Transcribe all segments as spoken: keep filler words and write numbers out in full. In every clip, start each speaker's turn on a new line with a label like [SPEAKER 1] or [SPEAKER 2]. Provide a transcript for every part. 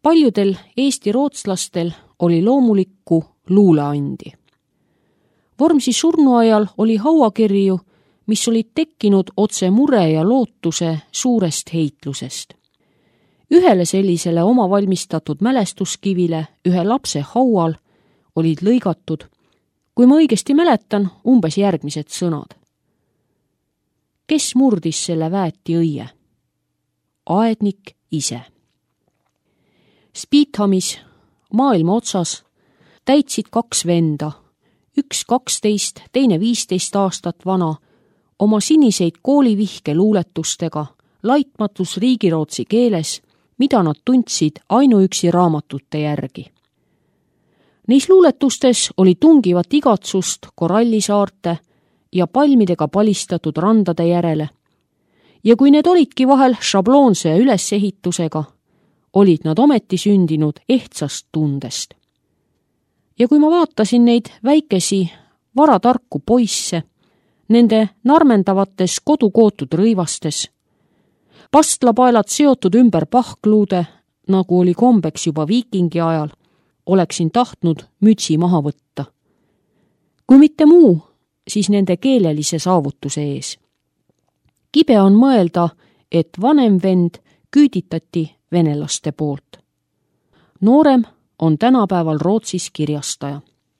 [SPEAKER 1] Paljudel eesti rootslastel oli loomulikku luuleandi. Vormsi surnuajal oli hauakirju, mis olid tekkinud otse mure ja lootuse suurest heitlusest. Ühele sellisele oma valmistatud mälestuskivile ühe lapse haual olid lõigatud, kui ma õigesti mäletan, umbes järgmised sõnad. Kes murdis selle väeti õie? Aednik ise. Spiithamis, maailma otsas, täitsid kaks venda, üks kaksteist, teine viisteist aastat vana, oma siniseid koolivihke luuletustega, laitmatus riigirootsi keeles, mida nad tundsid ainuüksi raamatute järgi. Neis luuletustes oli tungivat igatsust korallisaarte ja palmidega palistatud randade järele. Ja kui need olidki vahel šabloonse ülesehitusega, olid nad ometi sündinud ehtsast tundest. Ja kui ma vaatasin neid väikesi, varatarku poisse, nende narmendavates kodukootud rõivastes, pastlapaelad seotud ümber pahkluude, nagu oli kombeks juba viikingi ajal, oleksin tahtnud mütsi maha võtta. Kui mitte muu, siis nende keelelise saavutuse ees. Kibe on mõelda, et vanem vend küüditati venelaste poolt. Noorem on tänapäeval Rootsis kirjastaja.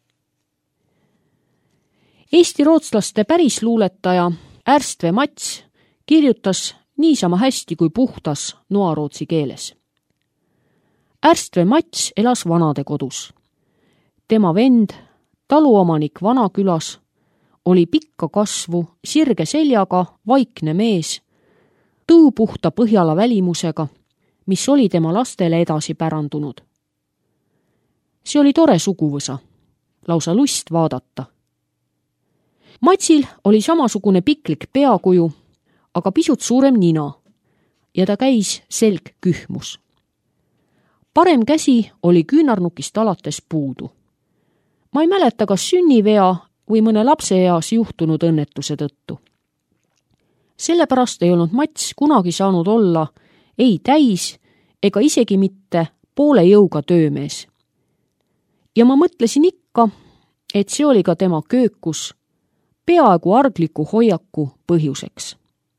[SPEAKER 1] Eesti rootslaste pärisluuletaja Ärstve Mats kirjutas niisama hästi kui puhtas noarootsi keeles. Ärstve Mats elas vanadekodus. Tema vend, taluomanik Vanakülas, oli pikka kasvu, sirge seljaga, vaikne mees, tõupuhta Põhjala välimusega, mis oli tema lastele edasi pärandunud. See oli tore suguvõsa, lausa lust vaadata. Matsil oli samasugune piklik peakuju, aga pisut suurem nina ja ta käis selg kühmus. Parem käsi oli küünarnukist alates puudu. Ma ei mäleta, kas sünnivea või mõne lapse eas juhtunud õnnetuse tõttu. Sellepärast ei olnud Mats kunagi saanud olla ei täis ega isegi mitte poole jõuga töömees. Ja ma mõtlesin ikka, et see oli ka tema köökus, peaaegu argliku hoiaku põhjuseks.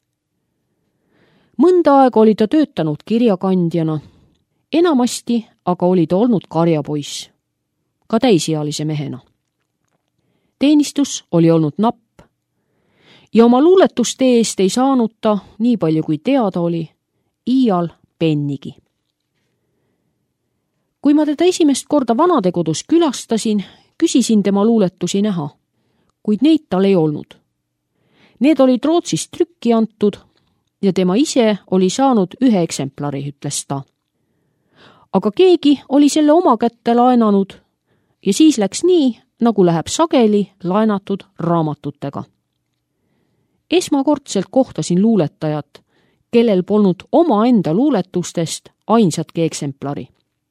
[SPEAKER 1] Mõnda aega oli ta töötanud kirjakandjana, enamasti aga oli ta olnud karjapoiss, ka täisealise mehena. Teenistus oli olnud napp ja oma luuletuste eest ei saanud ta, nii palju kui teada oli, iial pennigi. Kui ma teda esimest korda vanadekodus külastasin, küsisin tema luuletusi näha, kuid neid tal ei olnud. Need olid Rootsist trükki antud ja tema ise oli saanud ühe eksemplari, ütles ta. Aga keegi oli selle oma kätte laenanud ja siis läks nii, nagu läheb sageli laenatud raamatutega. Esmakordselt kohtasin luuletajat, kellel polnud oma enda luuletustest ainsatki eksemplari.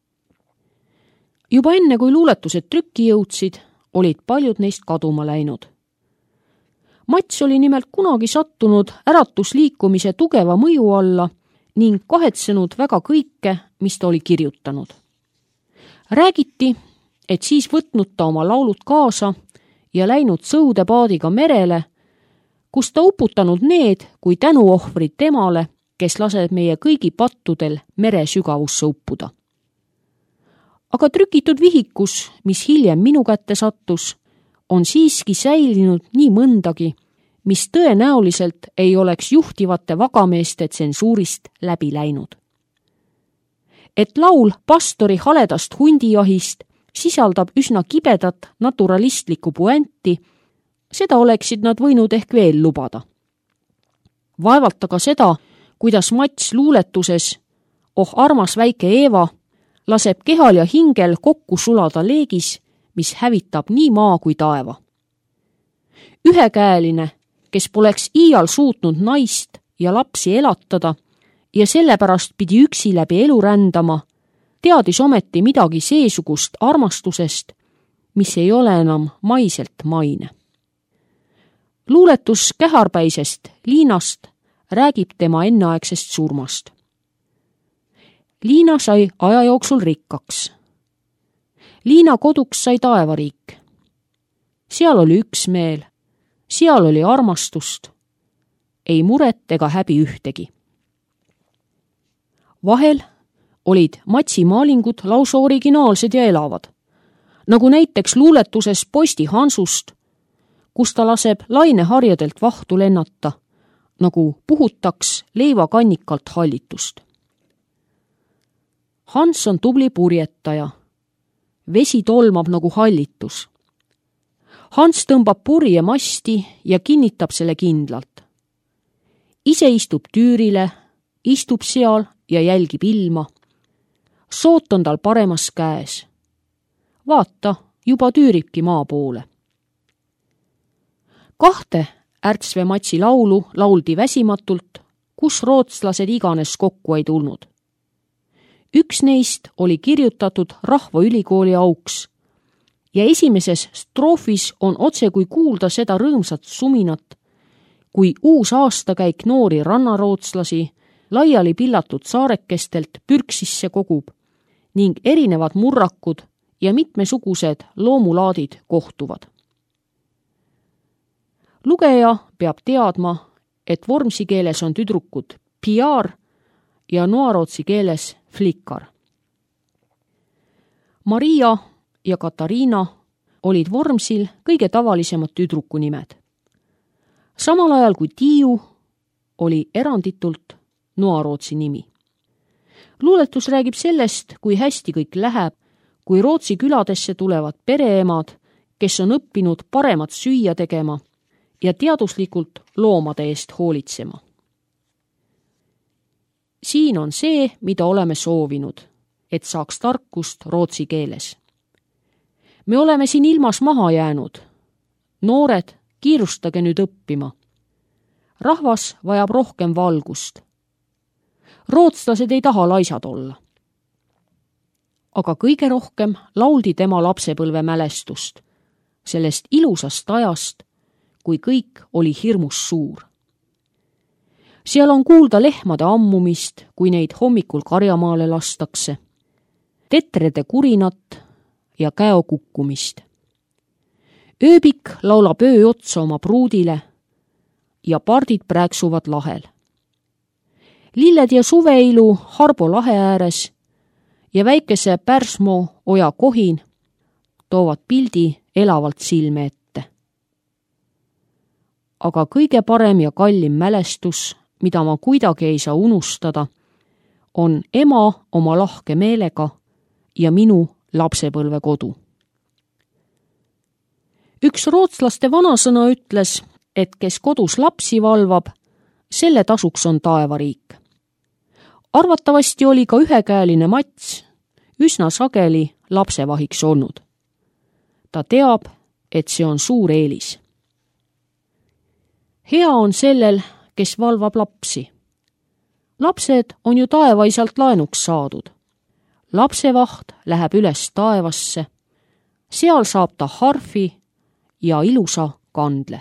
[SPEAKER 1] Juba enne, kui luuletused trükki jõudsid, olid paljud neist kaduma läinud. Mats oli nimelt kunagi sattunud äratusliikumise tugeva mõju alla ning kahetsenud väga kõike, mis ta oli kirjutanud. Räägiti, et siis võtnud ta oma laulud kaasa ja läinud sõudepaadiga merele, kus ta uputanud need kui tänuohvrid temale, kes laseb meie kõigi pattudel mere sügavusse uppuda. Aga trükitud vihikus, mis hiljem minu kätte sattus, on siiski säilinud nii mõndagi, mis tõenäoliselt ei oleks juhtivate vagameeste tsensuurist läbi läinud. Et laul pastori haledast hundijahist sisaldab üsna kibedat naturalistlikku puenti, seda oleksid nad võinud ehk veel lubada. Vaevalt aga seda, kuidas Mats luuletuses "Oh armas väike Eeva" laseb kehal ja hingel kokku sulada leegis, mis hävitab nii maa kui taeva. Ühekäeline, kes poleks iial suutnud naist ja lapsi elatada ja sellepärast pidi üksi läbi elu rändama, teadis ometi midagi seesugust armastusest, mis ei ole enam maiselt maine. Luuletus käharpäisest Liinast räägib tema enneaegsest surmast. Liina sai aja jooksul rikkaks. Liina koduks sai taevariik. Seal oli üksmeel, seal oli armastust, ei muret ega häbi ühtegi. Vahel olid Matsi maalingud lausa originaalsed ja elavad, nagu näiteks luuletuses Posti Hansust, kus ta laseb laineharjadelt vahtu lennata, nagu puhutaks leivakannikalt hallitust. Hans on tubli purjetaja. Vesi tolmab nagu hallitus. Hans tõmbab purje masti ja kinnitab selle kindlalt. Ise istub tüürile, istub seal ja jälgib ilma. Soot on tal paremas käes. Vaata, juba tüüribki maa poole. Kahte Ärtsve Matsi laulu lauldi väsimatult, kus rootslased iganes kokku ei tulnud. Üks neist oli kirjutatud Rahvaülikooli auks ja esimeses stroofis on otse kui kuulda seda rõõmsat suminat, kui uus aastakäik noori rannarootslasi laiali pillatud saarekestelt pürksisse kogub ning erinevad murrakud ja mitmesugused loomulaadid kohtuvad. Lugeja peab teadma, et vormsi keeles on tüdrukud piar ja noarootsi keeles flikkar. Maria ja Katariina olid vormsil kõige tavalisemad tüdruku nimed. Samal ajal kui Tiiu oli eranditult noarootsi nimi. Luuletus räägib sellest, kui hästi kõik läheb, kui Rootsi küladesse tulevad pereemad, kes on õppinud paremat süüa tegema ja teaduslikult loomade eest hoolitsema. Siin on see, mida oleme soovinud, et saaks tarkust rootsi keeles. Me oleme siin ilmas maha jäänud. Noored, kiirustage nüüd õppima. Rahvas vajab rohkem valgust. Rootslased ei taha laisad olla. Aga kõige rohkem lauldi tema lapsepõlve mälestust, sellest ilusast ajast, kui kõik oli hirmus suur. Seal on kuulda lehmade ammumist, kui neid hommikul karjamaale lastakse, tetrede kurinat ja käo kukkumist. Ööbik laulab öö otsa oma pruudile ja pardid prääksuvad lahel. Lilled ja suveilu Harbo lahe ääres ja väikese Pärsmoo oja kohin toovad pildi elavalt silme ette. Aga kõige parem ja kallim mälestus, mida ma kuidagi ei saa unustada, on ema oma lahke meelega ja minu lapsepõlve kodu. Üks rootslaste vanasõna ütles, et kes kodus lapsi valvab, selle tasuks on taevariik. Arvatavasti oli ka ühekäeline Mats üsna sageli lapsevahiks olnud. Ta teab, et see on suur eelis. Hea on sellel, kes valvab lapsi. Lapsed on ju taevaisalt laenuks saadud. Lapsevaht läheb üles taevasse, seal saab ta harfi ja ilusa kandle.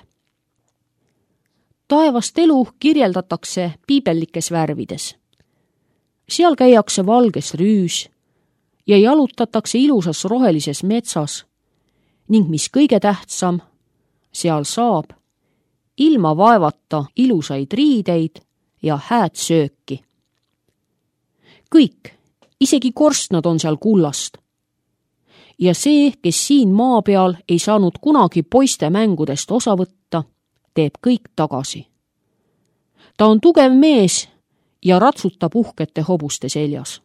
[SPEAKER 1] Taevast elu kirjeldatakse piibellikes värvides. Seal käiakse valges rüüs ja jalutatakse ilusas rohelises metsas ning mis kõige tähtsam, seal saab ilma vaevata ilusaid riideid ja hääd sööki. Kõik, isegi korstnad on seal kullast. Ja see, kes siin maa peal ei saanud kunagi poiste mängudest osa võtta, teeb kõik tagasi. Ta on tugev mees ja ratsutab uhkete hobuste seljas.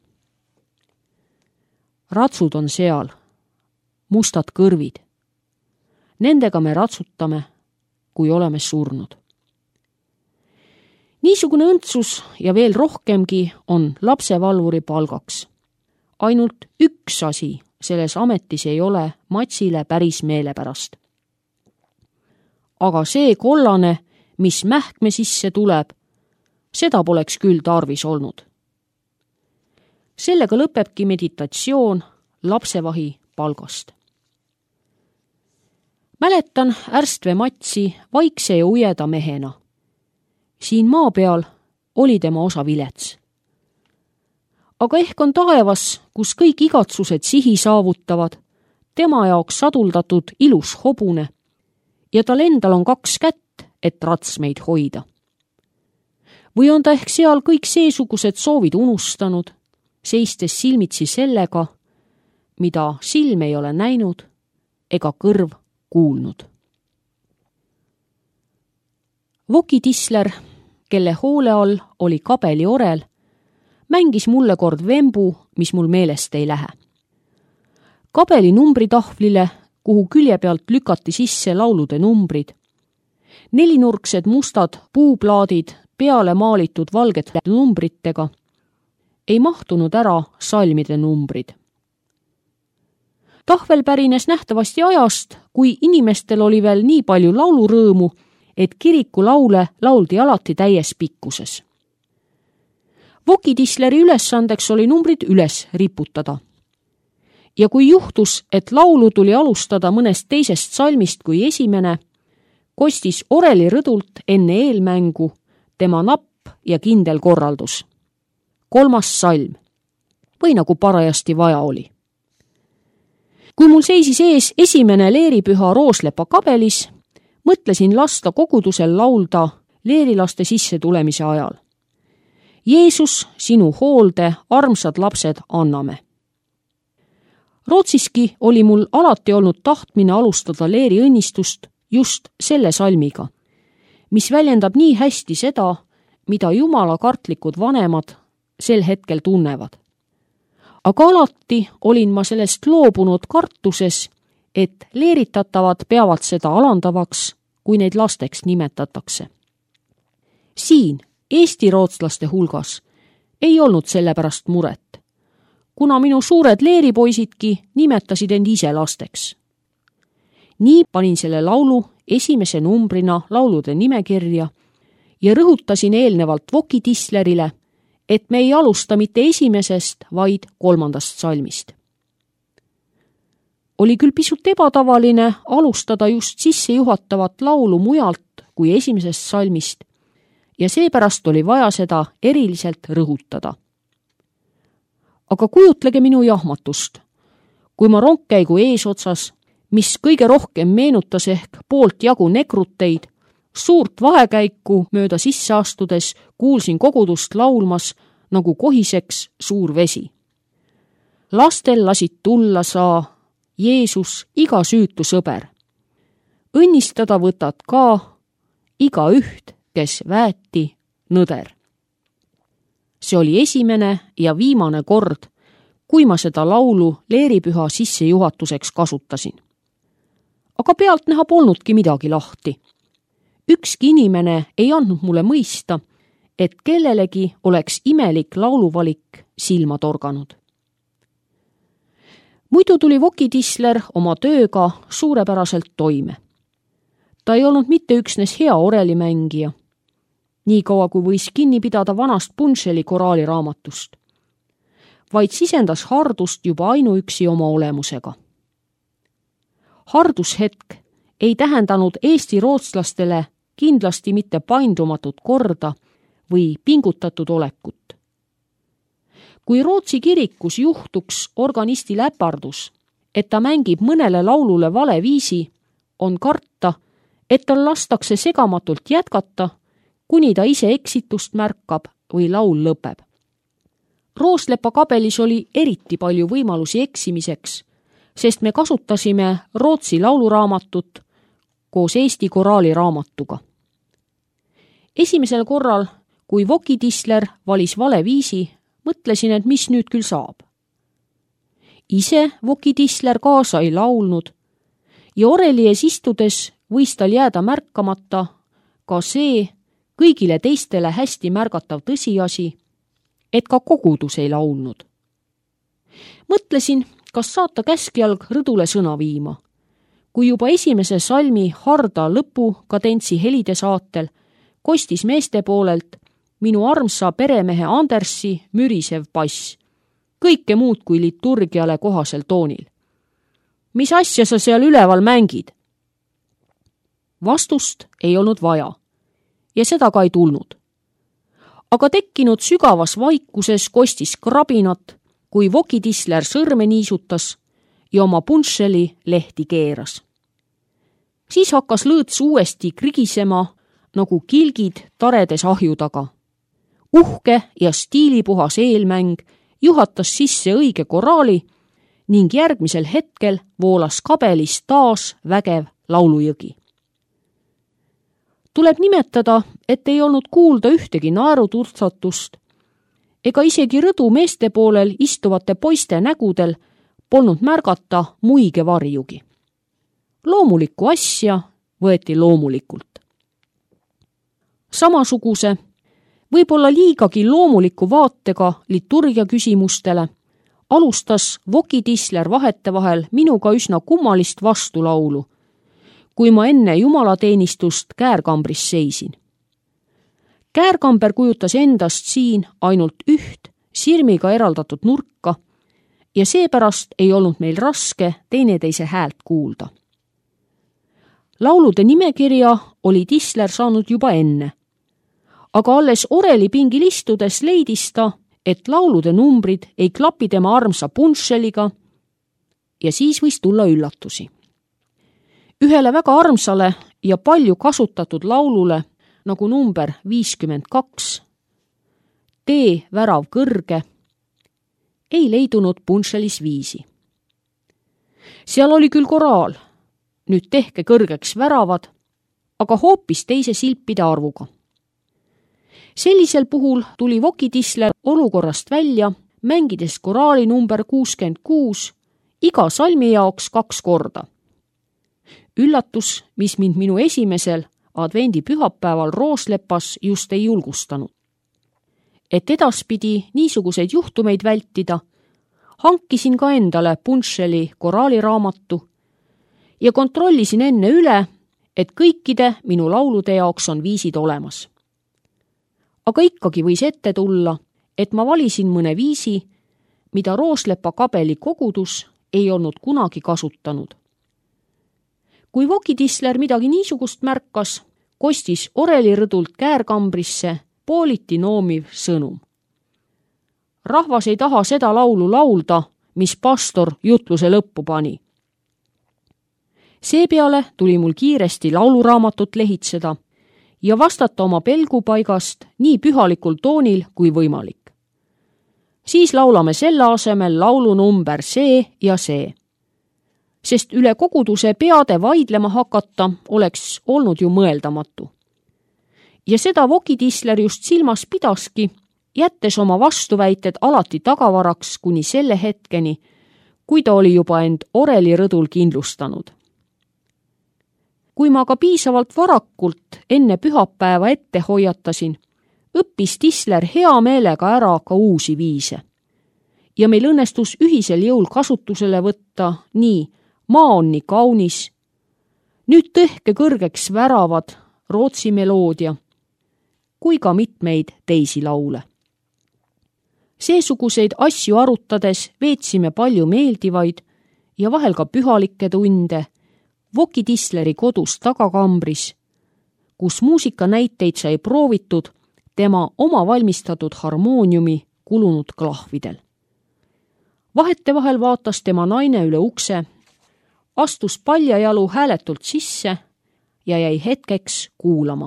[SPEAKER 1] Ratsud on seal, mustad kõrvid. Nendega me ratsutame, kui oleme surnud. Niisugune õndsus ja veel rohkemgi on lapsevalvuri palgaks. Ainult üks asi selles ametis ei ole Matsile päris meelepärast. Aga see kollane, mis mähkme sisse tuleb, seda poleks küll tarvis olnud. Sellega lõpebki meditatsioon lapsevahi palgast. Mäletan Ärstve Matsi vaikse ja ujeda mehena. Siin maa peal oli tema osa vilets. aga ehk on taevas, kus kõik igatsused sihi saavutavad, tema jaoks saduldatud ilus hobune ja tal endal on kaks kätt, et rats meid hoida. Või on ta ehk seal kõik seesugused soovid unustanud, seistes silmitsi sellega, mida silm ei ole näinud ega kõrv kuulnud. Voki Tisler, kelle hoole all oli kabeli orel, mängis mulle kord vembu, mis mul meelest ei lähe. Kabeli numbritahvlile, kuhu külje pealt lükati sisse laulude numbrid, nelinurksed mustad puuplaadid peale maalitud valgete numbritega, ei mahtunud ära salmide numbrid. Tahvel pärines nähtavasti ajast, kui inimestel oli veel nii palju laulurõõmu, et kiriku laule lauldi alati täies pikkuses. Voki Tisleri ülesandeks oli numbrid üles riputada. Ja kui juhtus, et laulu tuli alustada mõnest teisest salmist kui esimene, kostis oreli rõdult enne eelmängu tema napp ja kindel korraldus. Kolmas salm, või nagu parajasti vaja oli. Kui mul seisis ees esimene leeripüha Rooslepa kabelis, mõtlesin lasta kogudusel laulda leerilaste sisse tulemise ajal. Jeesus, sinu hoolde, armsad lapsed, anname. Rootsiski oli mul alati olnud tahtmine alustada leeri õnnistust just selle salmiga, mis väljendab nii hästi seda, mida jumala kartlikud vanemad sel hetkel tunnevad. Aga alati olin ma sellest loobunud kartuses, et leeritatavad peavad seda alandavaks, kui neid lasteks nimetatakse. Siin, Eesti rootslaste hulgas, ei olnud selle pärast muret, kuna minu suured leeripoisidki nimetasid end ise lasteks. Nii panin selle laulu esimese numbrina laulude nimekirja ja rõhutasin eelnevalt Voki Tislerile, et me ei alusta mitte esimesest, vaid kolmandast salmist. Oli küll pisut ebatavaline alustada just sissejuhatavat laulu mujalt kui esimesest salmist ja seepärast oli vaja seda eriliselt rõhutada. Aga kujutlege minu jahmatust, kui ma rongkäigu eesotsas, mis kõige rohkem meenutas ehk poolt jagu nekruteid, suurt vahekäiku mööda sisse astudes kuulsin kogudust laulmas, nagu kohiseks suur vesi. Lastel lasid tulla saa, Jeesus, iga süütu sõber. Õnnistada võtad ka iga üht, kes väeti nõder. See oli esimene ja viimane kord, kui ma seda laulu leeripüha sissejuhatuseks kasutasin. Aga pealtnäha polnudki midagi lahti. Ükski inimene ei andnud mulle mõista, et kellelegi oleks imelik lauluvalik silma torganud. Muidu tuli Voki Tisler oma tööga suurepäraselt toime. Ta ei olnud mitte üksnes hea orelimängija, nii kaua kui võis kinni pidada vanast Punšeli koraaliraamatust, vaid sisendas hardust juba ainuüksi oma olemusega. Hardushetk ei tähendanud Eesti rootslastele kindlasti mitte paindumatut korda või pingutatud olekut. Kui Rootsi kirikus juhtuks organisti läpardus, et ta mängib mõnele laulule vale viisi, on karta, et tal lastakse segamatult jätkata, kuni ta ise eksitust märkab või laul lõpeb. Rooslepa kabelis oli eriti palju võimalusi eksimiseks, sest me kasutasime Rootsi lauluraamatut koos Eesti koraaliraamatuga. Esimesel korral, kui Voki Tisler valis vale viisi, mõtlesin, et mis nüüd küll saab. Ise Voki Tisler kaasa ei laulnud ja oreli ees istudes võis tal jääda märkamata ka see kõigile teistele hästi märgatav tõsiasi, et ka kogudus ei laulnud. Mõtlesin, kas saata käskjalg rõdule sõna viima, kui juba esimese salmi harda lõpu kadentsi helide saatel kostis meeste poolelt minu armsa peremehe Andersi mürisev bass, kõike muud kui liturgiale kohasel toonil. Mis asja sa seal üleval mängid? Vastust ei olnud vaja ja seda ka ei tulnud. aga tekkinud sügavas vaikuses kostis krabinat, kui Voki Tisler sõrme niisutas ja oma punšeli lehti keeras. Siis hakkas lõõts uuesti krigisema nagu kilgid taredes ahju taga. Uhke ja stiilipuhas eelmäng juhatas sisse õige koraali ning järgmisel hetkel voolas kabelis taas vägev laulujõgi. Tuleb nimetada, et ei olnud kuulda ühtegi naeruturtsatust ega isegi rõdu meeste poolel istuvate poiste nägudel polnud märgata muige varjugi. Loomulikku asja võeti loomulikult. Samasuguse, võib-olla liigagi loomuliku vaatega liturgia küsimustele alustas Voki Tisler vahetevahel minuga üsna kummalist vastulaulu, kui ma enne jumalateenistust käärkambris seisin. Käärkamber kujutas endast siin ainult üht sirmiga eraldatud nurka ja seepärast ei olnud meil raske teineteise häält kuulda. Laulude nimekirja oli Tisler saanud juba enne, aga alles oreli pingil istudes leidis ta, et laulude numbrid ei klapi tema armsa punšeliga ja siis võis tulla üllatusi. Ühele väga armsale ja palju kasutatud laulule, nagu number viiskümmend kaks, Tee värav kõrge, ei leidunud punšelis viisi. Seal oli küll koraal, nüüd tehke kõrgeks väravad, aga hoopis teise silpide arvuga. Sellisel puhul tuli Voki Tisler olukorrast välja, mängides koraali number kuuskümmend kuus iga salmi jaoks kaks korda. Üllatus, mis mind minu esimesel advendi pühapäeval Rooslepas just ei julgustanud. Et edaspidi niisuguseid juhtumeid vältida, hankisin ka endale punšeli koraaliraamatu ja kontrollisin enne üle, et kõikide minu laulude jaoks on viisid olemas. Aga ikkagi võis ette tulla, et ma valisin mõne viisi, mida Rooslepa kabeli kogudus ei olnud kunagi kasutanud. Kui Voki Tisler midagi niisugust märkas, kostis orelirõdult käärkambrisse pooliti noomiv sõnum. Rahvas ei taha seda laulu laulda, mis pastor jutluse lõppu pani. Seepeale tuli mul kiiresti lauluraamatut lehitseda ja vastata oma pelgupaigast nii pühalikul toonil kui võimalik. Siis laulame selle asemel laulu number see ja see. Sest üle koguduse peade vaidlema hakata oleks olnud ju mõeldamatu. Ja seda Voki Tisler just silmas pidaski, jättes oma vastuväited alati tagavaraks kuni selle hetkeni, kui ta oli juba end orelirõdul kindlustanud. Kui ma ka piisavalt varakult enne pühapäeva ette hoiatasin, õppis Tisler hea meelega ära ka uusi viise. Ja meil õnnestus ühisel jõul kasutusele võtta nii Maa on nii kaunis, nüüd tõhke kõrgeks väravad Rootsi meloodia, kui ka mitmeid teisi laule. Seesuguseid asju arutades veetsime palju meeldivaid ja vahel ka pühalikke tunde Voki Tisleri kodus tagakambris, kus muusikanäiteid sai proovitud tema oma valmistatud harmooniumi kulunud klahvidel. Vahetevahel vaatas tema naine üle ukse, astus paljajalu hääletult sisse ja jäi hetkeks kuulama.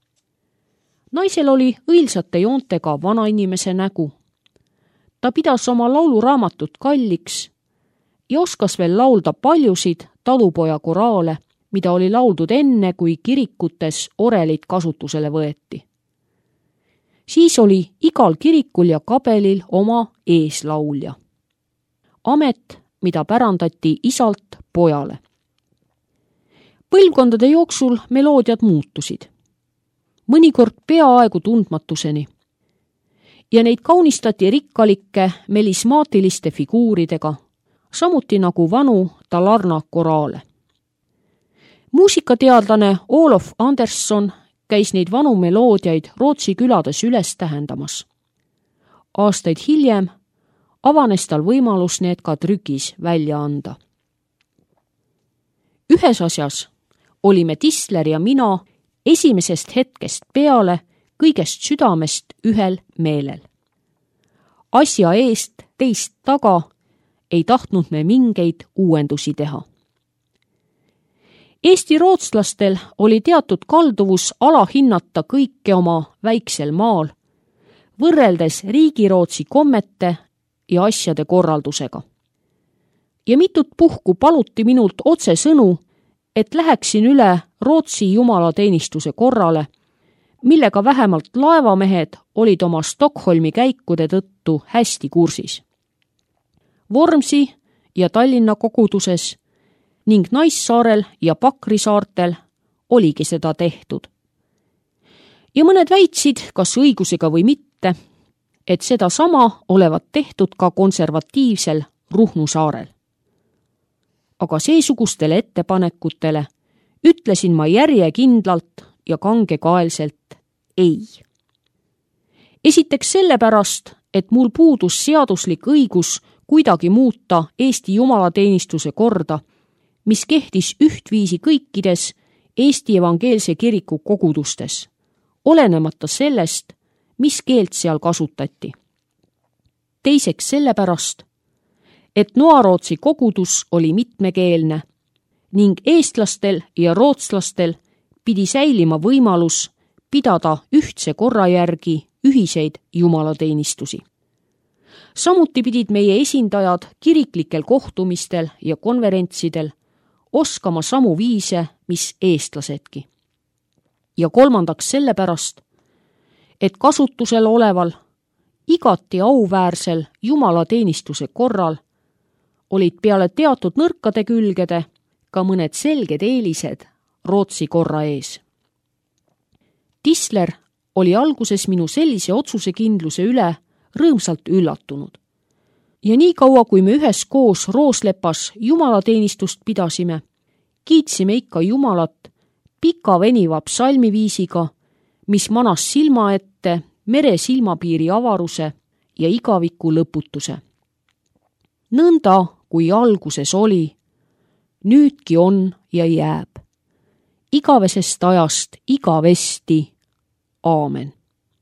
[SPEAKER 1] Naisel oli õilsate joontega vanainimese nägu. Ta pidas oma lauluraamatut kalliks ja oskas veel laulda paljusid talupoja koraale, mida oli lauldud enne, kui kirikutes orelid kasutusele võeti. Siis oli igal kirikul ja kabelil oma eeslaulja. Amet, mida pärandati isalt pojale. Põlvkondade jooksul meloodiad muutusid. Mõnikord peaaegu tundmatuseni. Ja neid kaunistati rikkalike melismaatiliste figuuridega, samuti nagu vanu Dalarna koraale. Muusikateadlane Olof Andersson käis neid vanu meloodiaid Rootsi külades üles tähendamas. Aastaid hiljem avanes tal võimalus need ka trükis välja anda. Ühes asjas olime Tisler ja mina esimesest hetkest peale kõigest südamest ühel meelel. Asja eest teist taga ei tahtnud me mingeid uuendusi teha. Eesti rootslastel oli teatud kalduvus alahinnata kõike oma väiksel maal, võrreldes Riigirootsi kommete ja asjade korraldusega. Ja mitut puhku paluti minult otse sõnu, et läheksin üle Rootsi jumalateenistuse korrale, millega vähemalt laevamehed olid oma Stockholmi käikude tõttu hästi kursis. Vormsi ja Tallinna koguduses ning Naissaarel ja Pakri saartel oligi seda tehtud. Ja mõned väitsid, kas õigusega või mitte, et seda sama olevat tehtud ka konservatiivsel Ruhnu saarel. Aga seesugustele ettepanekutele ütlesin ma järjekindlalt ja kangekaelselt ei. Esiteks sellepärast, et mul puudus seaduslik õigus kuidagi muuta Eesti jumalateenistuse korda, mis kehtis ühtviisi kõikides Eesti evangeelse kiriku kogudustes, olenemata sellest, mis keelt seal kasutati. Teiseks sellepärast, et Noarootsi kogudus oli mitmekeelne ning eestlastel ja rootslastel pidi säilima võimalus pidada ühtse korra järgi ühiseid jumalateenistusi. Samuti pidid meie esindajad kiriklikel kohtumistel ja konverentsidel oskama samu viise, mis eestlasedki. Ja kolmandaks sellepärast, et kasutusel oleval, igati auväärsel jumalateenistuse korral olid peale teatud nõrkade külgede ka mõned selged eelised Rootsi korra ees. Tisler oli alguses minu sellise otsusekindluse üle rõõmsalt üllatunud. Ja nii kaua, kui me üheskoos Rooslepas jumalateenistust pidasime, kiitsime ikka Jumalat pika veniva psalmiviisiga, mis manas silma ette mere silmapiiri avaruse ja igaviku lõputuse. Nõnda, kui alguses oli, nüüdki on ja jääb. Igavesest ajast igavesti. Aamen.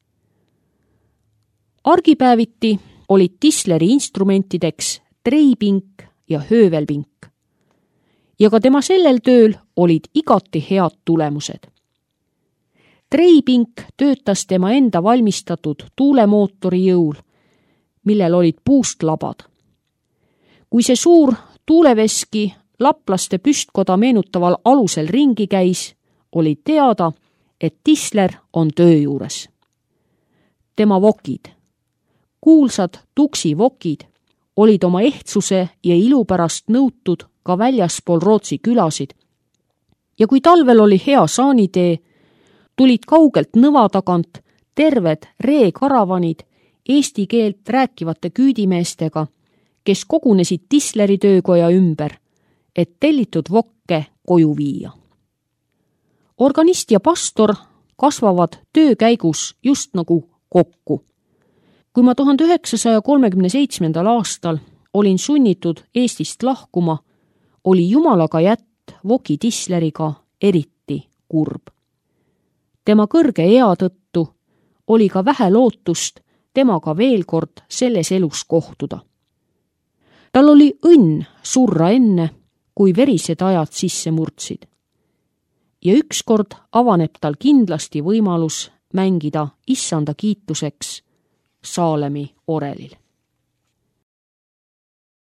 [SPEAKER 1] Argipäeviti olid Tisleri instrumentideks treipink ja höövelpink. Ja ka tema sellel tööl olid igati head tulemused. Treipink töötas tema enda valmistatud tuulemootori jõul, millel olid puust labad. Kui see suur tuuleveski laplaste püstkoda meenutaval alusel ringi käis, oli teada, et Tisler on töö juures. Tema vokid, kuulsad tuksi vokid, olid oma ehtsuse ja ilu pärast nõutud ka väljaspool Rootsi külasid. Ja kui talvel oli hea saanitee, tulid kaugelt nõva tagant terved reekaravanid eesti keelt rääkivate küüdimeestega, kes kogunesid Tisleri töökoja ümber, et tellitud vokke koju viia. Organist ja pastor kasvavad töö käigus just nagu kokku. Kui ma tuhande üheksasaja kolmekümne seitsmendal aastal olin sunnitud Eestist lahkuma, oli Jumalaga jätt Voki Tisleriga eriti kurb. Tema kõrge ea tõttu oli ka vähe lootust temaga veel kord selles elus kohtuda. Tal oli õnn surra enne, kui verised ajad sisse murdsid. Ja ükskord avaneb tal kindlasti võimalus mängida issanda kiituseks Saalemi orelil.